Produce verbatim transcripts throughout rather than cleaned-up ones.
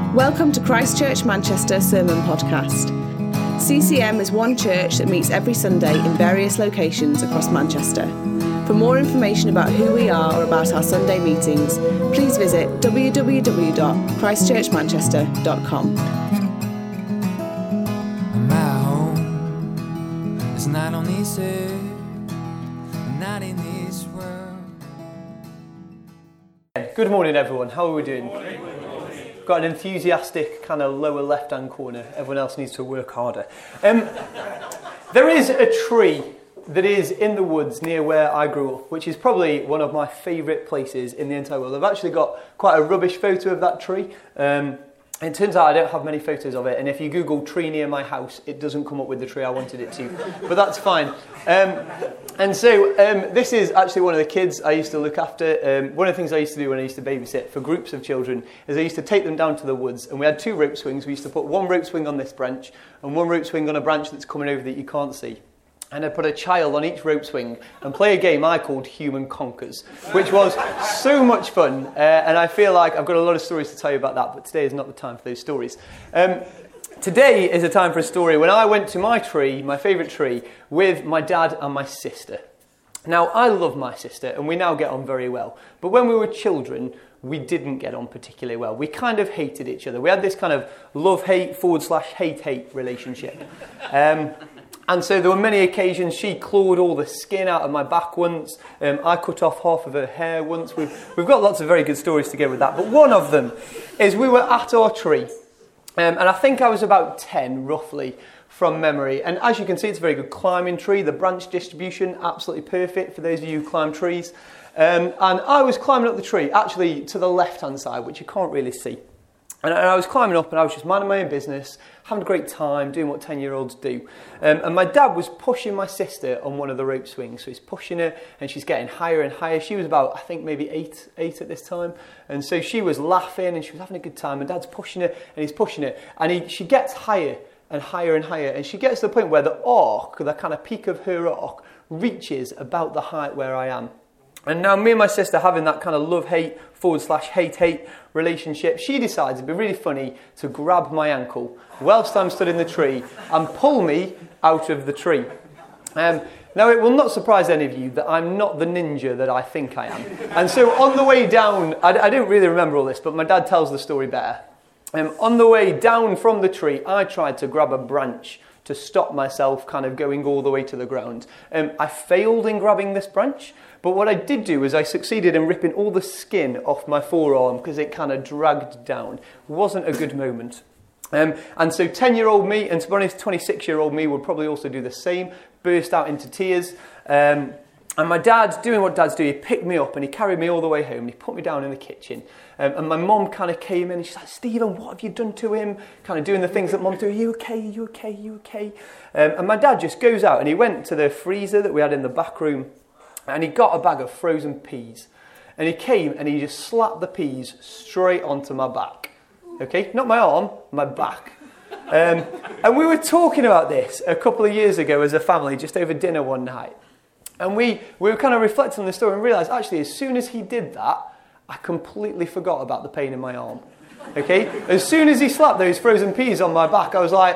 Welcome to Christ Church Manchester Sermon Podcast. C C M is one church that meets every Sunday in various locations across Manchester. For more information about who we are or about our Sunday meetings, please visit w w w dot christ church manchester dot com. My home is not on this earth, not in this world. Good morning, everyone. How are we doing? Got an enthusiastic kind of lower left-hand corner. Everyone else needs to work harder. Um, there is a tree that is in the woods near where I grew up, which is probably one of my favourite places in the entire world. I've actually got quite a rubbish photo of that tree. Um, it turns out I don't have many photos of it, and if you Google tree near my house, it doesn't come up with the tree I wanted it to, but that's fine. Um, and so um, this is actually one of the kids I used to look after. Um, one of the things I used to do when I used to babysit for groups of children is I used to take them down to the woods, and we had two rope swings. We used to put one rope swing on this branch and one rope swing on a branch that's coming over that you can't see. And I'd put a child on each rope swing and play a game I called Human Conquers, which was so much fun. Uh, and I feel like I've got a lot of stories to tell you about that, but today is not the time for those stories. Um, today is a time for a story when I went to my tree, my favourite tree, with my dad and my sister. Now, I love my sister, and we now get on very well. But when we were children, we didn't get on particularly well. We kind of hated each other. We had this kind of love-hate forward slash hate-hate relationship. Um... And so there were many occasions she clawed all the skin out of my back once. Um, I cut off half of her hair once. We've, we've got lots of very good stories to go with that. But one of them is we were at our tree. Um, and I think I was about ten, roughly, from memory. And as you can see, it's a very good climbing tree. The branch distribution, absolutely perfect for those of you who climb trees. Um, and I was climbing up the tree, actually to the left-hand side, which you can't really see. And I was climbing up and I was just minding my own business, having a great time, doing what ten-year-olds do. Um, and my dad was pushing my sister on one of the rope swings. So he's pushing her and she's getting higher and higher. She was about, I think, maybe eight, eight at this time. And so she was laughing and she was having a good time. And Dad's pushing her and he's pushing her. And he, she gets higher and higher and higher. And she gets to the point where the arc, the kind of peak of her arc, reaches about the height where I am. And now me and my sister having that kind of love-hate forward slash hate-hate relationship, she decides it'd be really funny to grab my ankle whilst I'm stood in the tree and pull me out of the tree. Um, now it will not surprise any of you that I'm not the ninja that I think I am. And so on the way down, I, I don't really remember all this, but my dad tells the story better. Um, on the way down from the tree, I tried to grab a branch to stop myself kind of going all the way to the ground. Um, I failed in grabbing this branch, but what I did do is I succeeded in ripping all the skin off my forearm because it kind of dragged down. It wasn't a good moment. Um, and so ten-year-old me, and to be honest, twenty-six-year-old me would probably also do the same, burst out into tears. Um, and my dad's doing what dads do. He picked me up and he carried me all the way home and he put me down in the kitchen. Um, and my mum kind of came in and she's like, Stephen, what have you done to him? Kind of doing the things that mum do. Are you okay? Are you okay? Are you okay? Um, and my dad just goes out and he went to the freezer that we had in the back room and he got a bag of frozen peas. And he came and he just slapped the peas straight onto my back. Okay? Not my arm, my back. Um, and we were talking about this a couple of years ago as a family, just over dinner one night. And we, we were kind of reflecting on the story and realised, actually, as soon as he did that, I completely forgot about the pain in my arm. Okay? As soon as he slapped those frozen peas on my back, I was like,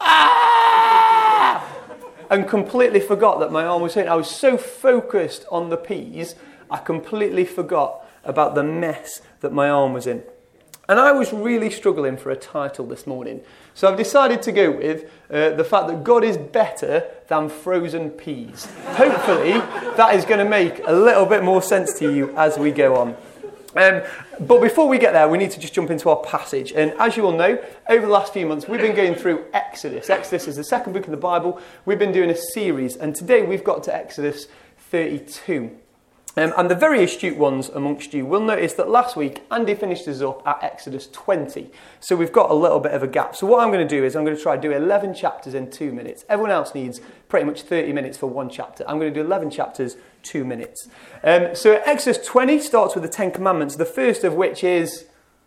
ah! And completely forgot that my arm was hurting. I was so focused on the peas, I completely forgot about the mess that my arm was in. And I was really struggling for a title this morning. So I've decided to go with uh, the fact that God is better than frozen peas. Hopefully, that is going to make a little bit more sense to you as we go on. Um, but before we get there, we need to just jump into our passage. And as you all know, over the last few months, we've been going through Exodus. Exodus is the second book of the Bible. We've been doing a series, and today we've got to Exodus thirty-two. Um, and the very astute ones amongst you will notice that last week, Andy finished us up at Exodus twenty. So we've got a little bit of a gap. So what I'm going to do is I'm going to try to do eleven chapters in two minutes. Everyone else needs pretty much thirty minutes for one chapter. I'm going to do eleven chapters, two minutes. Um, so Exodus twenty starts with the Ten Commandments, the first of which is...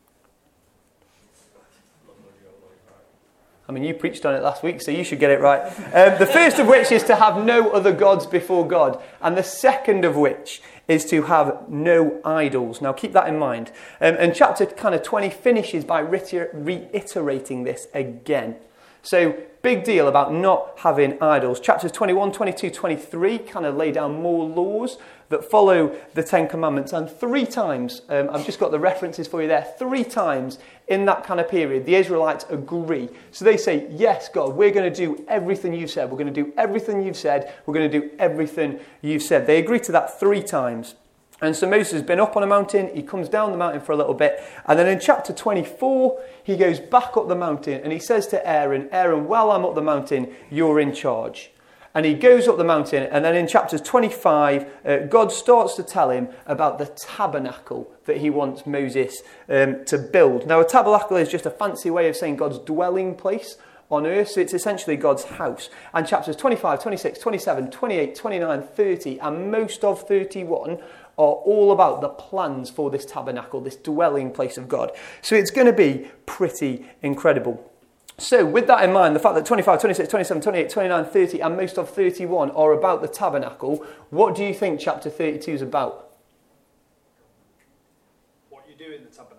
I mean, you preached on it last week, so you should get it right. Um, the first of which is to have no other gods before God. And the second of which is to have no idols. Now keep that in mind. Um, and chapter kind of twenty finishes by reiter- reiterating this again. So big deal about not having idols. Chapters twenty-one, twenty-two, twenty-three kind of lay down more laws that follow the Ten Commandments. And three times, um, I've just got the references for you there, three times in that kind of period, the Israelites agree. So they say, yes, God, we're going to do everything you've said. We're going to do everything you've said. We're going to do everything you've said. They agree to that three times. And so Moses has been up on a mountain, he comes down the mountain for a little bit, and then in chapter twenty-four, he goes back up the mountain, and he says to Aaron, Aaron, while I'm up the mountain, you're in charge. And he goes up the mountain, and then in chapters twenty-five, uh, God starts to tell him about the tabernacle that he wants Moses um, to build. Now, a tabernacle is just a fancy way of saying God's dwelling place on earth, so it's essentially God's house. And chapters twenty-five, twenty-six, twenty-seven, twenty-eight, twenty-nine, thirty, and most of thirty-one are all about the plans for this tabernacle, this dwelling place of God. So it's going to be pretty incredible. So with that in mind, the fact that twenty-five, twenty-six, twenty-seven, twenty-eight, twenty-nine, thirty and most of thirty-one are about the tabernacle, what do you think chapter thirty-two is about? What you do in the tabernacle.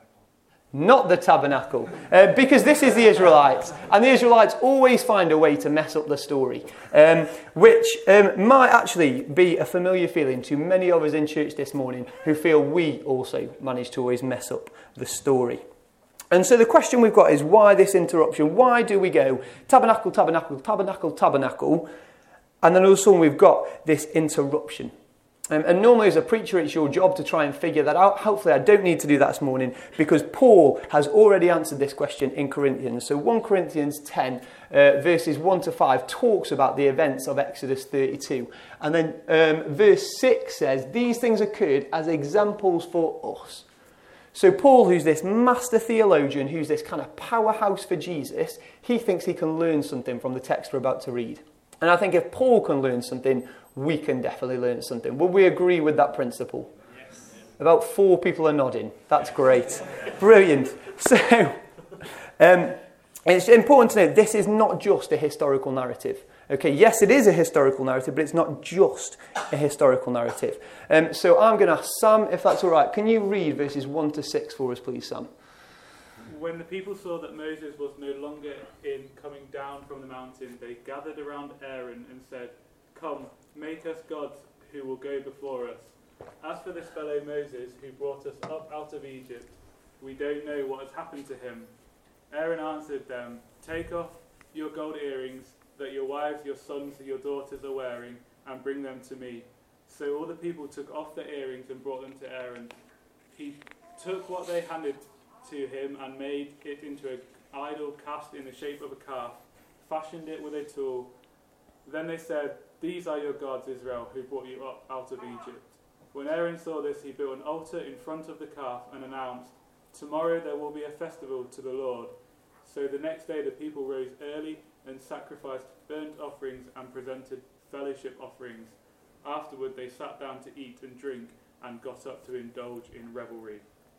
Not the tabernacle, uh, because this is the Israelites, and the Israelites always find a way to mess up the story, um, which um, might actually be a familiar feeling to many of us in church this morning who feel we also manage to always mess up the story. And so the question we've got is, why this interruption? Why do we go tabernacle, tabernacle, tabernacle, tabernacle, and then all of a sudden we've got this interruption? Um, and normally as a preacher, it's your job to try and figure that out. Hopefully I don't need to do that this morning, because Paul has already answered this question in Corinthians. So First Corinthians ten, uh, verses one to five, talks about the events of Exodus thirty-two. And then um, verse six says, these things occurred as examples for us. So Paul, who's this master theologian, who's this kind of powerhouse for Jesus, he thinks he can learn something from the text we're about to read. And I think if Paul can learn something, we can definitely learn something. Will we agree with that principle? Yes. About four people are nodding. That's great. Brilliant. So, um, it's important to note, this is not just a historical narrative. Okay, yes, it is a historical narrative, but it's not just a historical narrative. Um, so I'm going to ask Sam, if that's all right, can you read verses one to six for us, please, Sam? When the people saw that Moses was no longer in coming down from the mountain, they gathered around Aaron and said, come, make us gods who will go before us. As for this fellow Moses who brought us up out of Egypt, we don't know what has happened to him. Aaron answered them, take off your gold earrings that your wives, your sons, and your daughters are wearing, and bring them to me. So all the people took off their earrings and brought them to Aaron. He took what they handed to him and made it into an idol cast in the shape of a calf, fashioned it with a tool. Then they said, these are your gods, Israel, who brought you up out of Egypt. When Aaron saw this, he built an altar in front of the calf and announced, tomorrow there will be a festival to the Lord. So the next day the people rose early and sacrificed burnt offerings and presented fellowship offerings. Afterward they sat down to eat and drink and got up to indulge in revelry.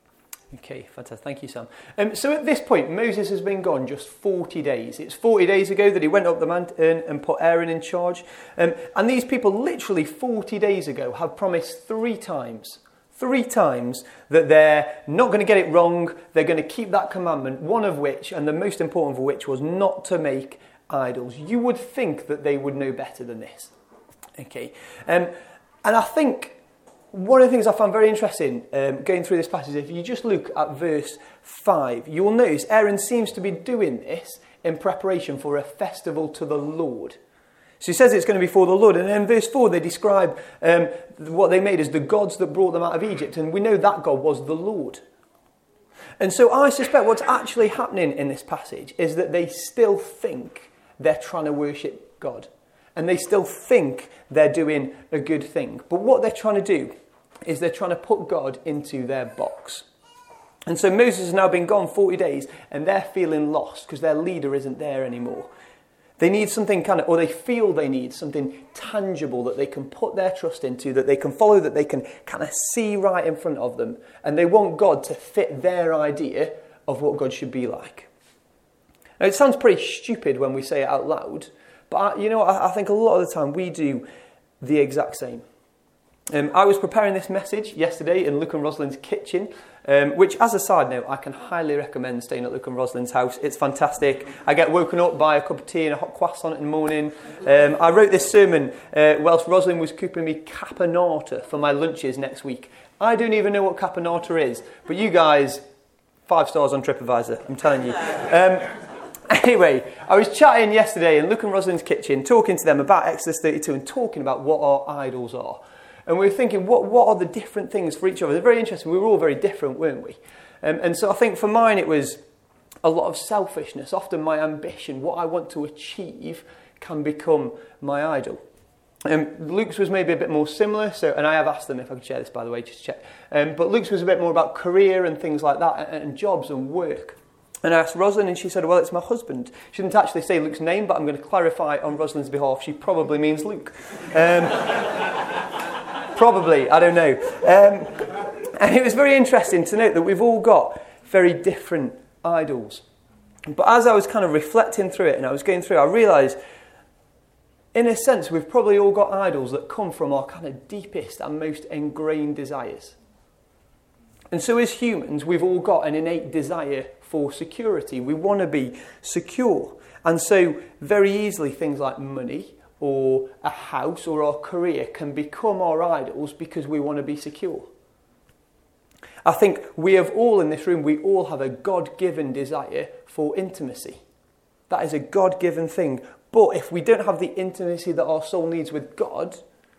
Okay, fantastic. Thank you, Sam. Um, so at this point, Moses has been gone just forty days. It's forty days ago that he went up the mountain and put Aaron in charge. Um, and these people literally forty days ago have promised three times, three times that they're not going to get it wrong. They're going to keep that commandment, one of which, and the most important of which, was not to make idols. You would think that they would know better than this. Okay. Um, and I think one of the things I found very interesting um, going through this passage, if you just look at verse five, you will notice Aaron seems to be doing this in preparation for a festival to the Lord. So he says it's going to be for the Lord. And then in verse four, they describe um, what they made as the gods that brought them out of Egypt. And we know that God was the Lord. And so I suspect what's actually happening in this passage is that they still think they're trying to worship God. And they still think they're doing a good thing. But what they're trying to do is they're trying to put God into their box. And so Moses has now been gone forty days and they're feeling lost because their leader isn't there anymore. They need something kind of, or they feel they need something tangible that they can put their trust into, that they can follow, that they can kind of see right in front of them. And they want God to fit their idea of what God should be like. Now it sounds pretty stupid when we say it out loud, but I, you know, I, I think a lot of the time we do the exact same. Um, I was preparing this message yesterday in Luke and Rosalind's kitchen, um, which, as a side note, I can highly recommend staying at Luke and Rosalind's house. It's fantastic. I get woken up by a cup of tea and a hot croissant in the morning. Um, I wrote this sermon uh, whilst Rosalind was cooking me caponata for my lunches next week. I don't even know what caponata is, but you guys, five stars on TripAdvisor, I'm telling you. Um, anyway, I was chatting yesterday in Luke and Rosalind's kitchen, talking to them about Exodus thirty-two and talking about what our idols are. And we were thinking, what, what are the different things for each of us? They're very interesting. We were all very different, weren't we? Um, and so I think for mine it was a lot of selfishness. Often my ambition, what I want to achieve, can become my idol. Um, Luke's was maybe a bit more similar, so and I have asked them if I could share this, by the way, just to check. Um, but Luke's was a bit more about career and things like that, and, and jobs and work. And I asked Rosalind, and she said, well, it's my husband. She didn't actually say Luke's name, but I'm going to clarify on Rosalind's behalf, she probably means Luke. Um, probably, I don't know. Um, and it was very interesting to note that we've all got very different idols. But as I was kind of reflecting through it, and I was going through, I realised, in a sense, we've probably all got idols that come from our kind of deepest and most ingrained desires. And so as humans, we've all got an innate desire for security. We want to be secure. And so very easily things like money or a house or our career can become our idols because we want to be secure. I think we have all in this room, we all have a God-given desire for intimacy. That is a God-given thing. But if we don't have the intimacy that our soul needs with God,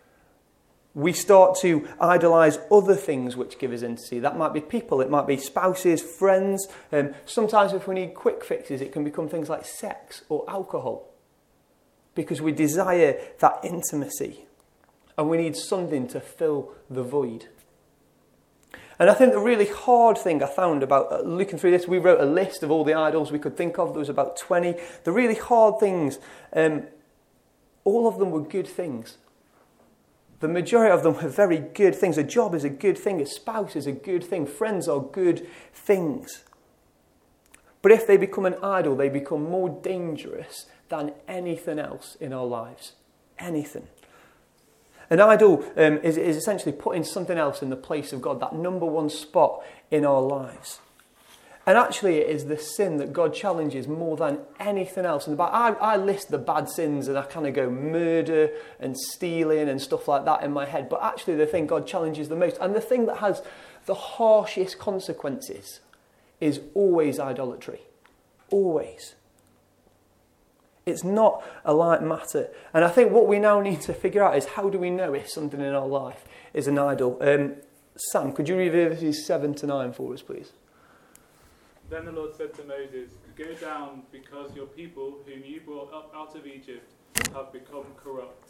we start to idolise other things which give us intimacy. That might be people, it might be spouses, friends. Um, sometimes if we need quick fixes, it can become things like sex or alcohol. Because we desire that intimacy. And we need something to fill the void. And I think the really hard thing I found about uh, looking through this, we wrote a list of all the idols we could think of. There was about twenty. The really hard things, um, all of them were good things. The majority of them were very good things. A job is a good thing. A spouse is a good thing. Friends are good things. But if they become an idol, they become more dangerous than anything else in our lives. Anything. An idol um, is, is essentially putting something else in the place of God, that number one spot in our lives. And actually it is the sin that God challenges more than anything else. And I, I list the bad sins and I kind of go murder and stealing and stuff like that in my head. But actually the thing God challenges the most, and the thing that has the harshest consequences, is always idolatry. Always. It's not a light matter. And I think what we now need to figure out is how do we know if something in our life is an idol? Um, Sam, could you read verses seven to nine for us, please? Then the Lord said to Moses, go down, because your people, whom you brought up out of Egypt, have become corrupt.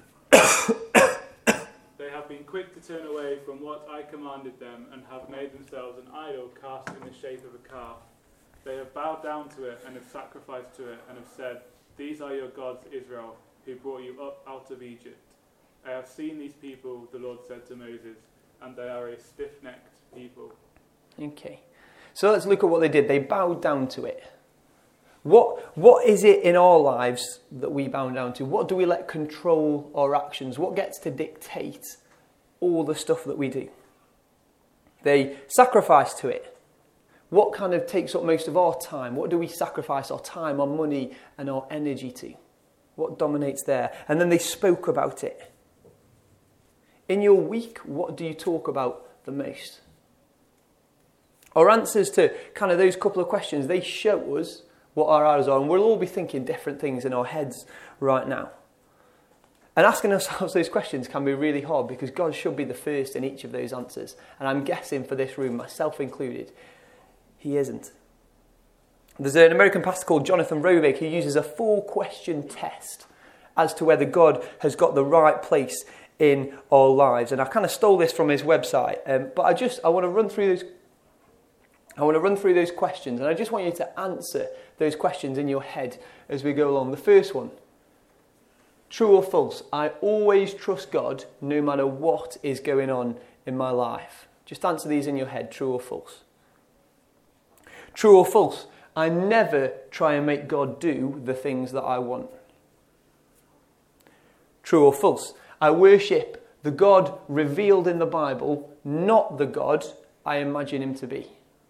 They have been quick to turn away from what I commanded them, and have made themselves an idol cast in the shape of a calf. They have bowed down to it, and have sacrificed to it, and have said, these are your gods, Israel, who brought you up out of Egypt. I have seen these people, the Lord said to Moses, and they are a stiff-necked people. Okay. So let's look at what they did. They bowed down to it. What, what is it in our lives that we bow down to? What do we let control our actions? What gets to dictate all the stuff that we do? They sacrifice to it. What kind of takes up most of our time? What do we sacrifice our time, our money, and our energy to? What dominates there? And then they spoke about it. In your week, what do you talk about the most? Our answers to kind of those couple of questions, they show us what our idols are. And we'll all be thinking different things in our heads right now. And asking ourselves those questions can be really hard because God should be the first in each of those answers. And I'm guessing for this room, myself included, He isn't. There's an American pastor called Jonathan Rovig who uses a four-question test as to whether God has got the right place in our lives. And I kind of stole this from his website, um, but I just I want to run through those. I want to run through those questions, and I just want you to answer those questions in your head as we go along. The first one: true or false? I always trust God no matter what is going on in my life. Just answer these in your head: true or false? True or false? I never try and make God do the things that I want. True or false? I worship The God revealed in the Bible, not the God I imagine him to be.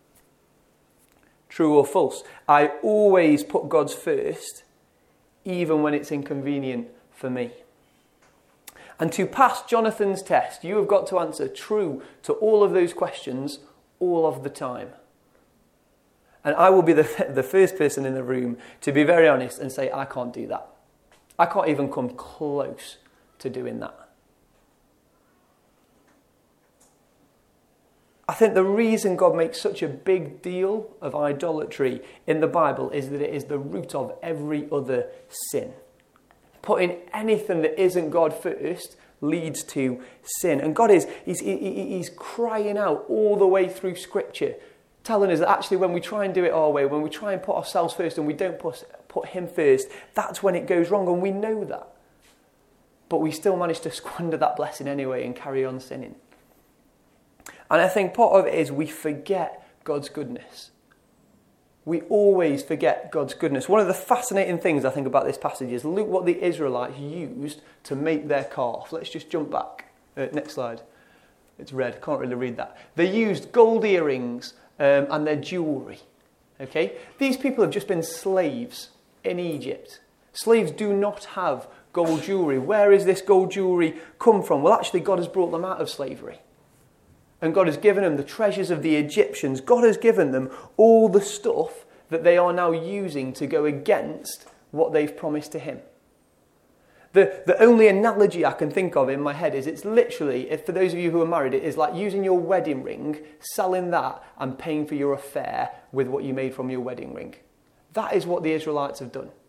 True or false? I always put God's first, even when it's inconvenient for me. And to pass Jonathan's test, you have got to answer true to all of those questions all of the time. And I will be the, the first person in the room to be very honest and say, I can't do that. I can't even come close to doing that. I think the reason God makes such a big deal of idolatry in the Bible is that it is the root of every other sin. Putting anything that isn't God first leads to sin. And God is he's, he, he's crying out all the way through Scripture, telling us that actually when we try and do it our way, when we try and put ourselves first and we don't put, put him first, that's when it goes wrong, and we know that. But we still manage to squander that blessing anyway and carry on sinning. And I think part of it is we forget God's goodness. We always forget God's goodness. One of the fascinating things I think about this passage is look what the Israelites used to make their calf. Let's just jump back. Uh, next slide. It's red. Can't really read that. They used gold earrings um, and their jewellery. Okay? These people have just been slaves in Egypt. Slaves do not have gold jewellery. Where is this gold jewellery come from? Well, actually, God has brought them out of slavery. And God has given them the treasures of the Egyptians. God has given them all the stuff that they are now using to go against what they've promised to him. The, the only analogy I can think of in my head is it's literally, if for those of you who are married, it is like using your wedding ring, selling that and paying for your affair with what you made from your wedding ring. That is what the Israelites have done.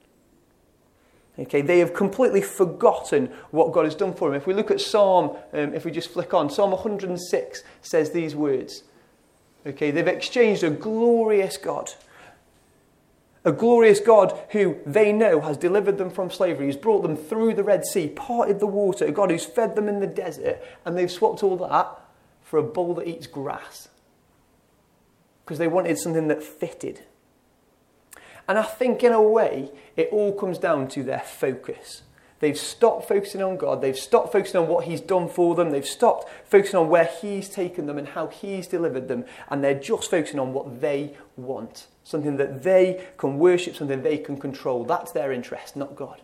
Okay, they have completely forgotten what God has done for them. If we look at Psalm, um, if we just flick on, Psalm one hundred six says these words. Okay, they've exchanged a glorious God. A glorious God who they know has delivered them from slavery. He's brought them through the Red Sea, parted the water. A God who's fed them in the desert. And they've swapped all that for a bull that eats grass. Because they wanted something that fitted. And I think in a way, it all comes down to their focus. They've stopped focusing on God. They've stopped focusing on what he's done for them. They've stopped focusing on where he's taken them and how he's delivered them. And they're just focusing on what they want. Something that they can worship, something they can control. That's their interest, not God.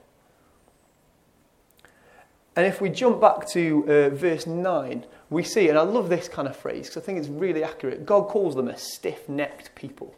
And if we jump back to uh, verse nine, we see, and I love this kind of phrase because I think it's really accurate. God calls them a stiff-necked people.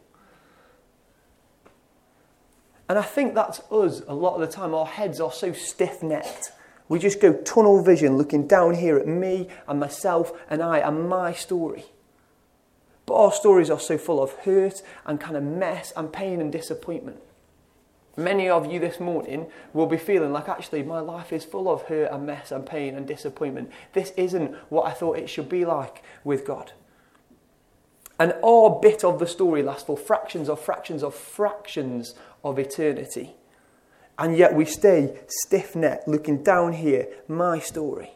And I think that's us a lot of the time. Our heads are so stiff-necked. We just go tunnel vision, looking down here at me and myself and I and my story. But our stories are so full of hurt and kind of mess and pain and disappointment. Many of you this morning will be feeling like, actually, my life is full of hurt and mess and pain and disappointment. This isn't what I thought it should be like with God. And our bit of the story lasts for fractions of fractions of fractions of eternity. And yet we stay stiff-necked, looking down here, my story.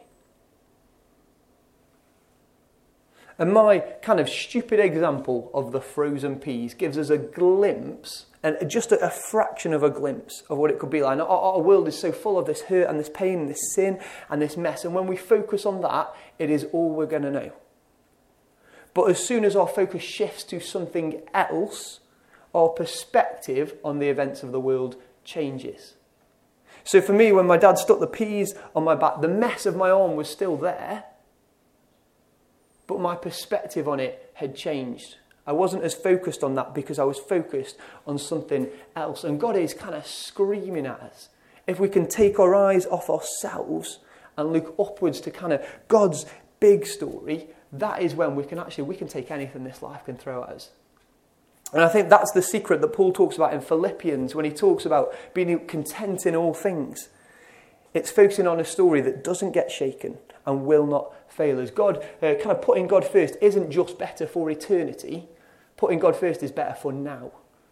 And my kind of stupid example of the frozen peas gives us a glimpse, and just a, a fraction of a glimpse of what it could be like. Our, our world is so full of this hurt and this pain and this sin and this mess. And when we focus on that, it is all we're going to know. But as soon as our focus shifts to something else, our perspective on the events of the world changes. So for me, when my dad stuck the peas on my back, the mess of my arm was still there, but my perspective on it had changed. I wasn't as focused on that because I was focused on something else. And God is kind of screaming at us. If we can take our eyes off ourselves and look upwards to kind of God's big story, that is when we can actually, we can take anything this life can throw at us. And I think that's the secret that Paul talks about in Philippians when he talks about being content in all things. It's focusing on a story that doesn't get shaken and will not fail us. God, uh, kind of putting God first isn't just better for eternity. Putting God first is better for now.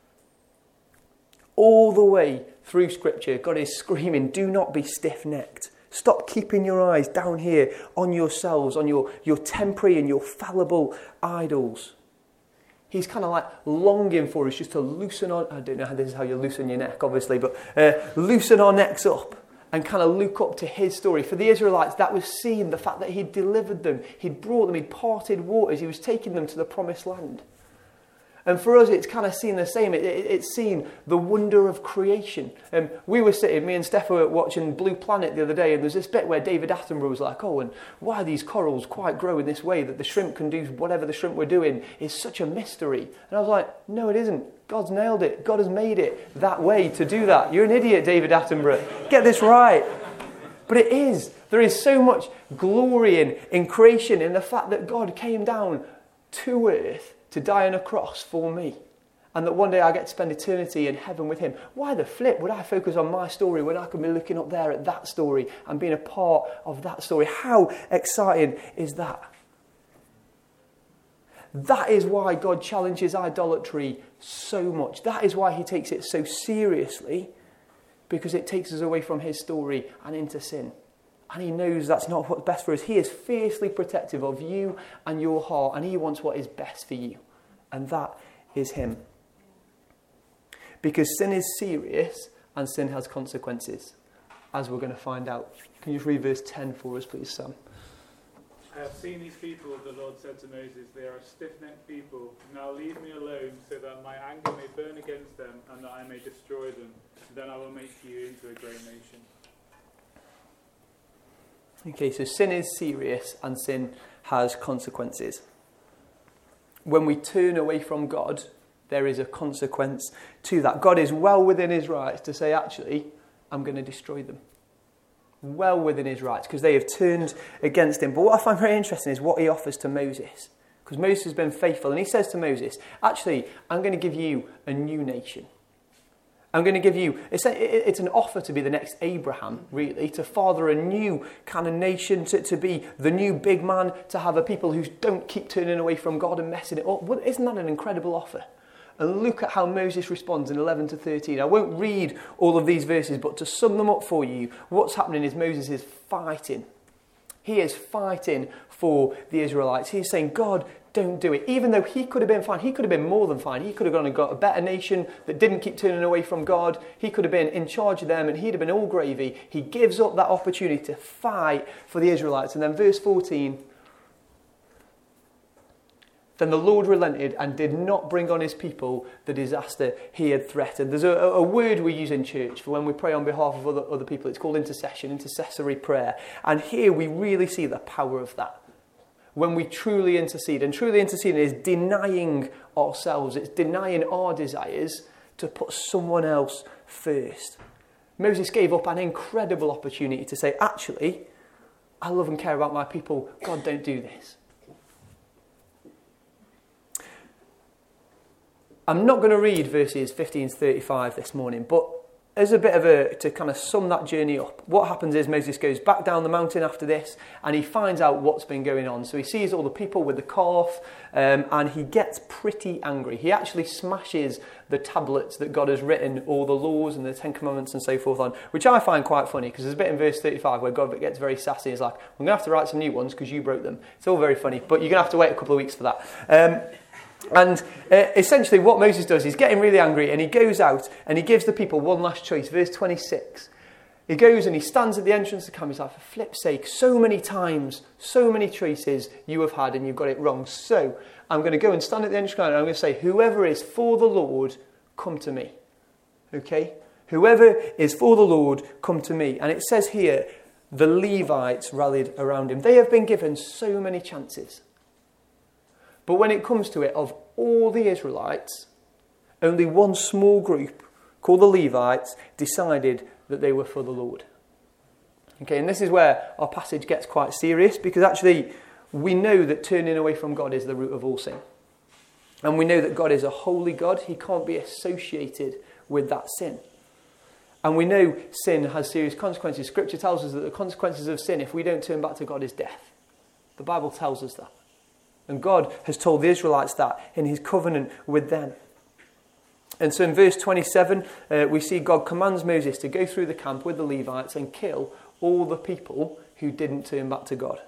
All the way through Scripture, God is screaming, do not be stiff-necked. Stop keeping your eyes down here on yourselves, on your, your temporary and your fallible idols. He's kind of like longing for us just to loosen our, I don't know how this is how you loosen your neck, obviously, but uh, loosen our necks up and kind of look up to his story. For the Israelites, that was seeing the fact that he'd delivered them, he'd brought them, he'd parted waters, he was taking them to the promised land. And for us, it's kind of seeing the same. It, it, it's seeing the wonder of creation. Um, we were sitting, me and Steph were watching Blue Planet the other day, and there's this bit where David Attenborough was like, oh, and why are these corals quite grow in this way, that the shrimp can do whatever the shrimp were doing is such a mystery. And I was like, no, it isn't. God's nailed it. God has made it that way to do that. You're an idiot, David Attenborough. Get this right. But it is. There is so much glory in, in creation, in the fact that God came down to earth to die on a cross for me, and that one day I get to spend eternity in heaven with him. Why the flip would I focus on my story when I can be looking up there at that story and being a part of that story? How exciting is that? That is why God challenges idolatry so much. That is why he takes it so seriously, because it takes us away from his story and into sin. And he knows that's not what's best for us. He is fiercely protective of you and your heart, and he wants what is best for you. And that is him. Because sin is serious and sin has consequences, as we're going to find out. Can you just read verse ten for us, please, Sam? I have seen these people, the Lord said to Moses, they are a stiff-necked people. Now leave me alone so that my anger may burn against them and that I may destroy them. Then I will make you into a great nation. Okay, so sin is serious and sin has consequences. When we turn away from God, there is a consequence to that. God is well within his rights to say, actually, I'm going to destroy them. Well within his rights, because they have turned against him. But what I find very interesting is what he offers to Moses. Because Moses has been faithful, and he says to Moses, actually, I'm going to give you a new nation. I'm going to give you, it's, a, it's an offer to be the next Abraham, really, to father a new kind of nation, to, to be the new big man, to have a people who don't keep turning away from God and messing it up. Well, isn't that an incredible offer? And look at how Moses responds in eleven to thirteen. I won't read all of these verses, but to sum them up for you, what's happening is Moses is fighting. He is fighting for the Israelites. He's saying, God, don't do it. Even though he could have been fine. He could have been more than fine. He could have gone and got a better nation that didn't keep turning away from God. He could have been in charge of them and he'd have been all gravy. He gives up that opportunity to fight for the Israelites. And then verse fourteen, then the Lord relented and did not bring on his people the disaster he had threatened. There's a, a word we use in church for when we pray on behalf of other, other people. It's called intercession, intercessory prayer. And here we really see the power of that. When we truly intercede. And truly interceding is denying ourselves. It's denying our desires to put someone else first. Moses gave up an incredible opportunity to say, actually, I love and care about my people. God, don't do this. I'm not going to read verses fifteen to thirty-five this morning, but as a bit of a, to kind of sum that journey up, what happens is Moses goes back down the mountain after this and he finds out what's been going on. So he sees all the people with the calf um, and he gets pretty angry. He actually smashes the tablets that God has written, all the laws and the Ten Commandments and so forth on, which I find quite funny because there's a bit in verse thirty-five where God gets very sassy. He's like, I'm going to have to write some new ones because you broke them. It's all very funny, but you're going to have to wait a couple of weeks for that. Um, And uh, essentially what Moses does, he's getting really angry and he goes out and he gives the people one last choice. Verse twenty-six. He goes and he stands at the entrance of the camp. He's like, for flip's sake, so many times, so many choices you have had and you've got it wrong. So I'm going to go and stand at the entrance of the camp and I'm going to say, whoever is for the Lord, come to me. Okay? Whoever is for the Lord, come to me. And it says here, the Levites rallied around him. They have been given so many chances. But when it comes to it, of all the Israelites, only one small group, called the Levites, decided that they were for the Lord. Okay, and this is where our passage gets quite serious, because actually we know that turning away from God is the root of all sin. And we know that God is a holy God. He can't be associated with that sin. And we know sin has serious consequences. Scripture tells us that the consequences of sin, if we don't turn back to God, is death. The Bible tells us that. And God has told the Israelites that in his covenant with them. And so in verse twenty-seven, uh, we see God commands Moses to go through the camp with the Levites and kill all the people who didn't turn back to God.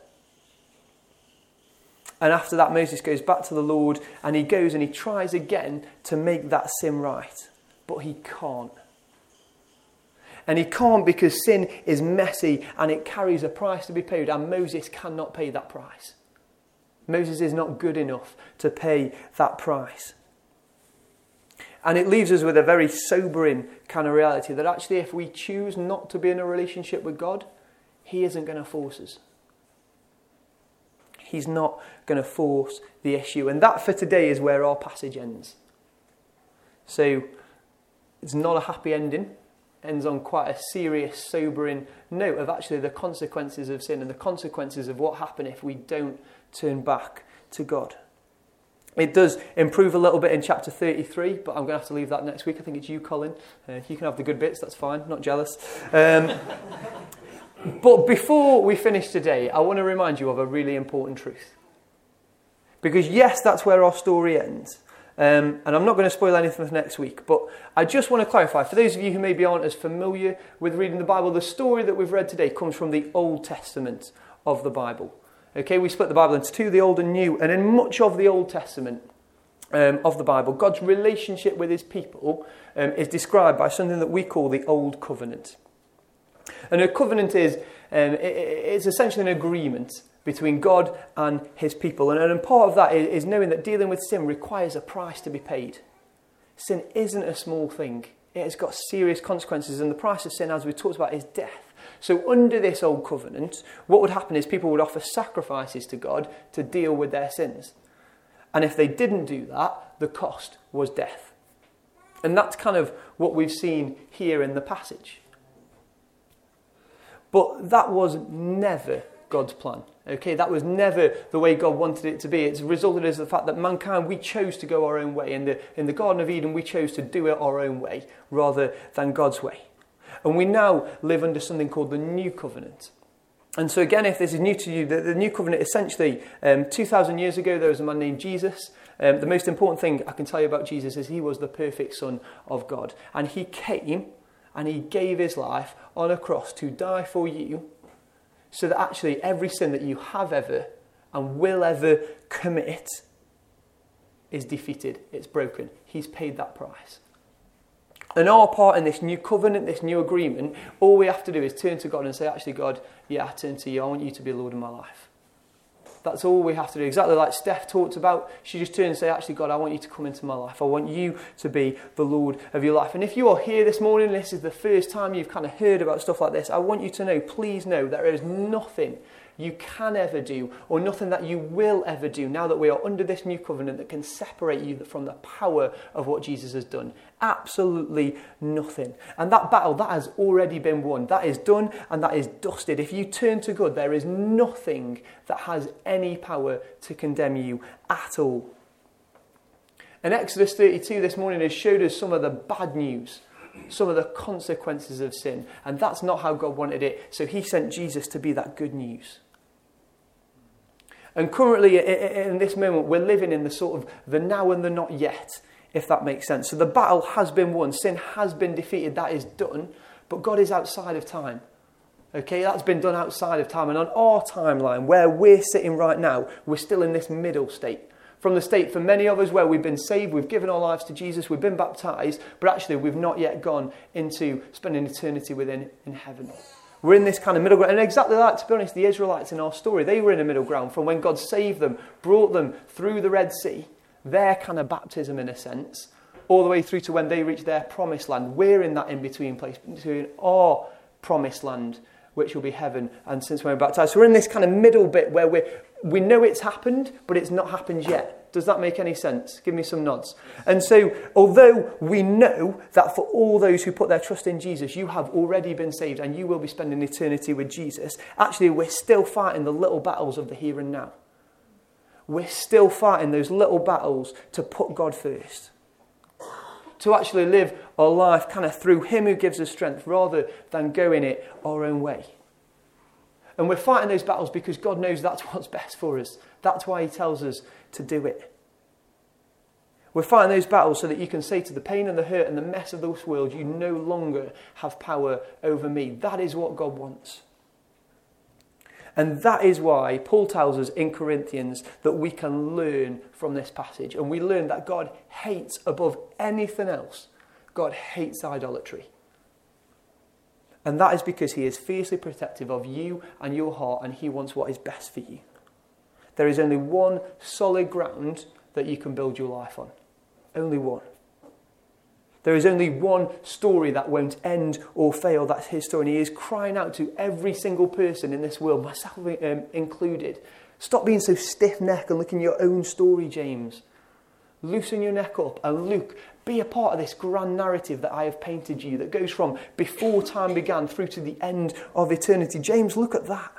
And after that, Moses goes back to the Lord and he goes and he tries again to make that sin right. But he can't. And he can't because sin is messy and it carries a price to be paid, and Moses cannot pay that price. Moses is not good enough to pay that price. And it leaves us with a very sobering kind of reality that actually if we choose not to be in a relationship with God, he isn't going to force us. He's not going to force the issue. And that for today is where our passage ends. So it's not a happy ending. It ends on quite a serious, sobering note of actually the consequences of sin and the consequences of what happens if we don't turn back to God. It does improve a little bit in chapter thirty-three, but I'm going to have to leave that next week. I think it's you, Colin. Uh, you can have the good bits, that's fine, not jealous. Um, but before we finish today, I want to remind you of a really important truth. Because yes, that's where our story ends. Um, and I'm not going to spoil anything for next week, but I just want to clarify, for those of you who maybe aren't as familiar with reading the Bible, the story that we've read today comes from the Old Testament of the Bible. Okay, we split the Bible into two, the Old and New, and in much of the Old Testament um, of the Bible, God's relationship with his people um, is described by something that we call the Old Covenant. And a covenant is um, it, it's essentially an agreement between God and his people. And, and part of that is, is knowing that dealing with sin requires a price to be paid. Sin isn't a small thing. It has got serious consequences, and the price of sin, as we talked about, is death. So under this old covenant, what would happen is people would offer sacrifices to God to deal with their sins. And if they didn't do that, the cost was death. And that's kind of what we've seen here in the passage. But that was never God's plan. Okay, that was never the way God wanted it to be. It's resulted as the fact that mankind, we chose to go our own way. In the, in the Garden of Eden, we chose to do it our own way rather than God's way. And we now live under something called the New Covenant. And so again, if this is new to you, the, the New Covenant, essentially, um, two thousand years ago, there was a man named Jesus. Um, the most important thing I can tell you about Jesus is he was the perfect Son of God. And he came and he gave his life on a cross to die for you, so that actually every sin that you have ever and will ever commit is defeated. It's broken. He's paid that price. And our part in this new covenant, this new agreement, all we have to do is turn to God and say, actually, God, yeah, I turn to you. I want you to be Lord of my life. That's all we have to do. Exactly like Steph talked about. She just turned and said, actually, God, I want you to come into my life. I want you to be the Lord of your life. And if you are here this morning, this is the first time you've kind of heard about stuff like this, I want you to know, please know, there is nothing you can ever do, or nothing that you will ever do now that we are under this new covenant that can separate you from the power of what Jesus has done. Absolutely nothing. And that battle, that has already been won. That is done and that is dusted. If you turn to God, there is nothing that has any power to condemn you at all. And Exodus thirty-two this morning has showed us some of the bad news, some of the consequences of sin. And that's not how God wanted it. So he sent Jesus to be that good news. And currently, in this moment, we're living in the sort of the now and the not yet, if that makes sense. So the battle has been won. Sin has been defeated. That is done. But God is outside of time. Okay, that's been done outside of time. And on our timeline, where we're sitting right now, we're still in this middle state. From the state for many of us where we've been saved, we've given our lives to Jesus, we've been baptised, but actually we've not yet gone into spending eternity within in heaven. We're in this kind of middle ground. And exactly that, to be honest, the Israelites in our story, they were in a middle ground from when God saved them, brought them through the Red Sea, their kind of baptism in a sense, all the way through to when they reached their promised land. We're in that in-between place, between our promised land, which will be heaven, and since we're baptised. So we're in this kind of middle bit where we we know it's happened, but it's not happened yet. Does that make any sense? Give me some nods. And so, although we know that for all those who put their trust in Jesus, you have already been saved and you will be spending eternity with Jesus, actually we're still fighting the little battles of the here and now. We're still fighting those little battles to put God first. To actually live our life kind of through him who gives us strength rather than going it our own way. And we're fighting those battles because God knows that's what's best for us. That's why he tells us to do it. We're fighting those battles so that you can say to the pain and the hurt and the mess of this world, you no longer have power over me. That is what God wants. And that is why Paul tells us in Corinthians that we can learn from this passage. And we learn that God hates above anything else. God hates idolatry. And that is because he is fiercely protective of you and your heart, and he wants what is best for you. There is only one solid ground that you can build your life on. Only one. There is only one story that won't end or fail. That's his story. And he is crying out to every single person in this world, myself um, included. Stop being so stiff-necked and looking at your own story, James. Loosen your neck up and look, be a part of this grand narrative that I have painted you that goes from before time began through to the end of eternity. James, look at that.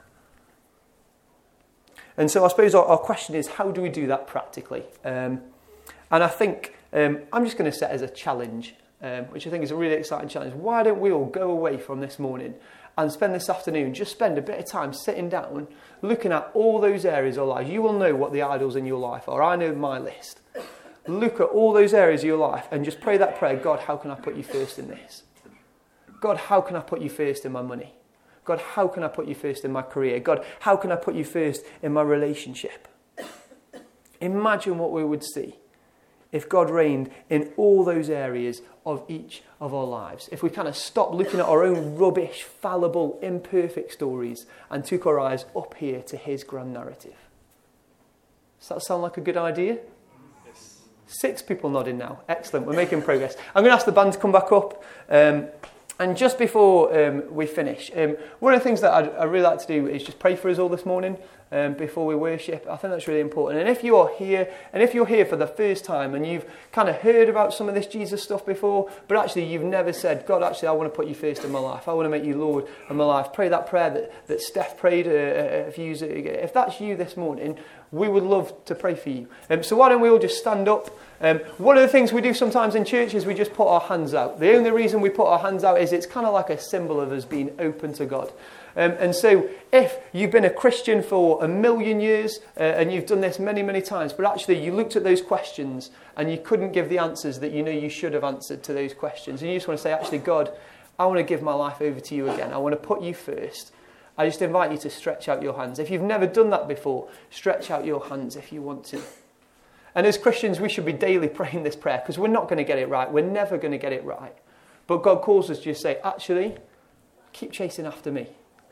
And so I suppose our, our question is, how do we do that practically? Um, and I think um, I'm just going to set as a challenge, um, which I think is a really exciting challenge. Why don't we all go away from this morning and spend this afternoon, just spend a bit of time sitting down, looking at all those areas of life. You will know what the idols in your life are. I know my list. Look at all those areas of your life and just pray that prayer. God, how can I put you first in this? God, how can I put you first in my money? God, how can I put you first in my career? God, how can I put you first in my relationship? Imagine what we would see if God reigned in all those areas of each of our lives. If we kind of stopped looking at our own rubbish, fallible, imperfect stories and took our eyes up here to his grand narrative. Does that sound like a good idea? Yes. Six people nodding now. Excellent. We're making progress. I'm going to ask the band to come back up. Um, And just before um, we finish, um, one of the things that I'd, I'd really like to do is just pray for us all this morning um, before we worship. I think that's really important. And if you are here, and if you're here for the first time and you've kind of heard about some of this Jesus stuff before, but actually you've never said, God, actually I want to put you first in my life. I want to make you Lord of my life. Pray that prayer that, that Steph prayed uh, a few years ago. If that's you this morning, we would love to pray for you. Um, so why don't we all just stand up? Um, one of the things we do sometimes in church is we just put our hands out. The only reason we put our hands out is it's kind of like a symbol of us being open to God. Um, and so if you've been a Christian for a million years uh, and you've done this many, many times, but actually you looked at those questions and you couldn't give the answers that you know you should have answered to those questions, and you just want to say, actually, God, I want to give my life over to you again. I want to put you first. I just invite you to stretch out your hands. If you've never done that before, stretch out your hands if you want to. And as Christians, we should be daily praying this prayer because we're not going to get it right. We're never going to get it right. But God calls us to just say, actually, keep chasing after me.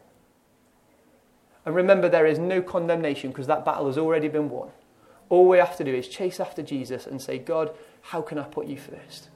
And remember, there is no condemnation because that battle has already been won. All we have to do is chase after Jesus and say, God, how can I put you first?